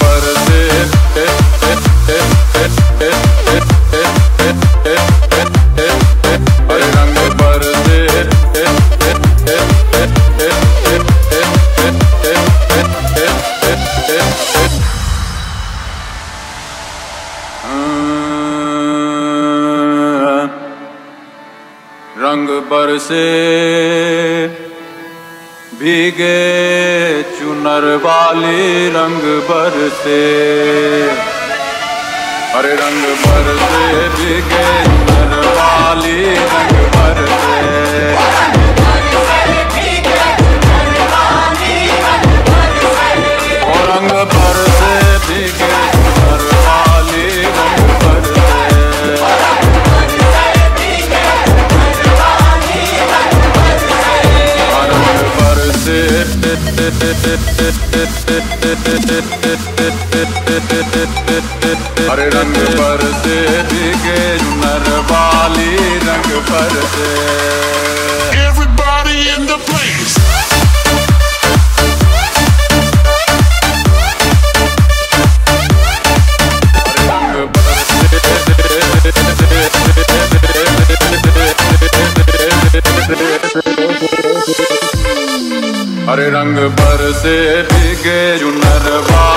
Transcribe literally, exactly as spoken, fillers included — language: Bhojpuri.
बरसे हरे रंग बरसे रंग बरसे भीगे चुनर वाली रंग बरसे हरे रंग बरसे भीगे चुनर वाली रंग बरसे ओ रंग बरसे भीगे चुनर वाली रंग बरसे हरे रंग बरसे भीगे चुनर वाली रंग बरसे Everybody in the place. हरे रंग बरसे भीगे चुनर वाली